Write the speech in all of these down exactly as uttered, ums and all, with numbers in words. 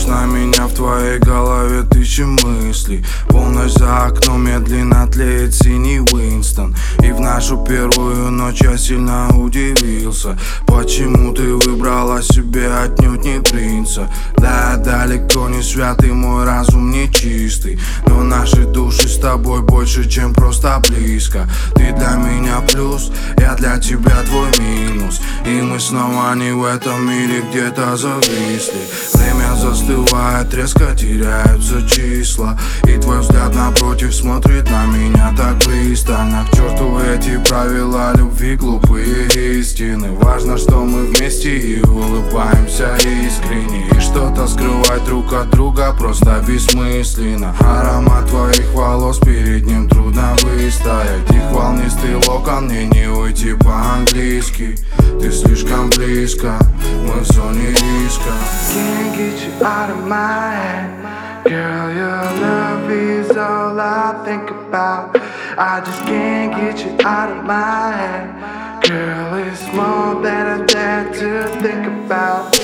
смотришь на меня, в твоей голове тысячи мыслей. Полночь за окном, медленно тлеет синий Уинстон. И в нашу первую ночь я сильно удивился, почему ты выбрала себе отнюдь не принца. Да, я далеко не святый, мой разум не чистый, но наши души с тобой больше, чем просто близко. Ты для меня плюс, я для тебя твой минус, и мы снова не в этом мире, где-то зависли. Время застывает, резко теряются числа, и твой взгляд напротив смотрит на меня так пристально. К черту эти правила любви, глупые истины. Важно, что мы вместе и улыбаемся искренне, и что-то скрывать друг от друга просто бессмысленно. Аромат твоих волос, перед ним трудно выстоять. Их волнистый локон, мне не уйти по-английски. Ты слишком близко, мы в зоне риска. Can't get you out of my head. Girl, your love is all I think about. I just can't get you out of my head. Girl, it's more than I dare to think about.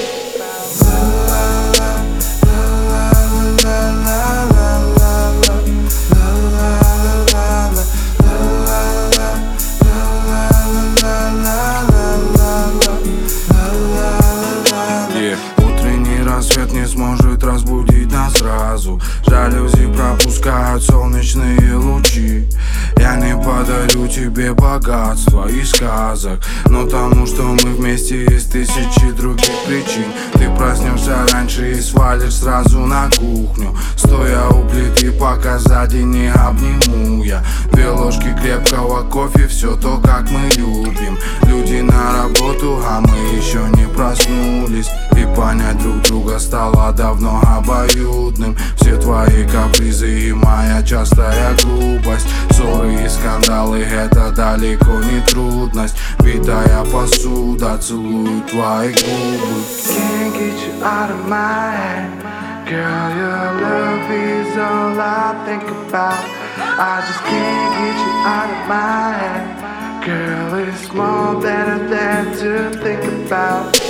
Рассвет не сможет разбудить нас сразу. Жалюзи пропускают солнечные лучи. Я не подарю тебе богатства и сказок, но тому, что мы вместе, есть тысячи других причин. Ты проснешься раньше и свалишь сразу на кухню, стоя у плиты, пока сзади не обниму я. Две ложки крепкого кофе, все то, как мы любим. Люди на работу, а мы еще не проснулись, и понять друг друга стало давно обоюдным. Все твои капризы и моя частая грубость, ссоры и скандалы — это далеко не трудность. Битая посуда целует твои губы. Can't get you out of my head. Girl, your love is all I think about. I just can't get you out of my head. Girl, it's more than I dare to think about.